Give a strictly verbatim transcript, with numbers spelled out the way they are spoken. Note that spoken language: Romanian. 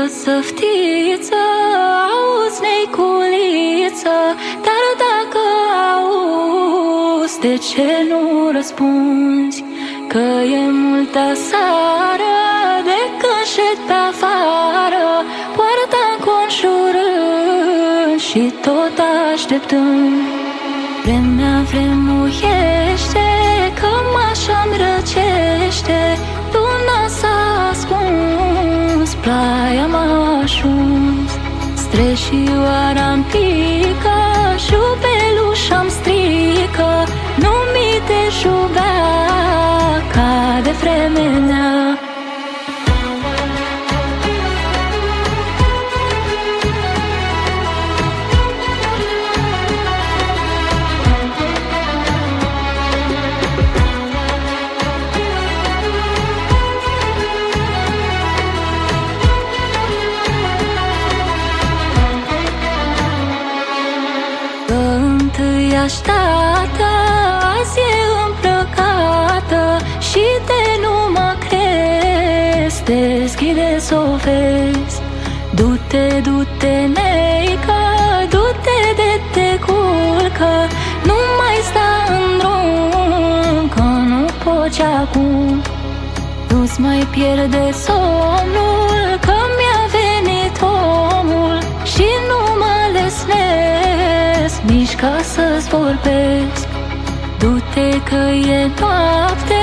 săftiță, auzi neiculiță, dar dacă auzi, de ce nu răspunzi? Că e multă seară de când șed pe afară, poarta înconjurând și tot așteptând. Vremea vremuiește, cămașa-mi răcește, luna s-a ascuns, ploaia m-a ajuns. Streșioara-mi pică, jubelușa-mi strică, nu mi te juga ca de vremenea. Așteaptă, azi e îmbrăcată și de nu mă crezi, deschide-s o vezi. Du-te, du-te, neică, du-te de te culcă, nu mai sta în drum, că nu poți acum. Nu-ți mai pierde somnul, că mi-a venit omul și nu mă lesnesc nici ca să-ți vorbesc. Du-te că e noapte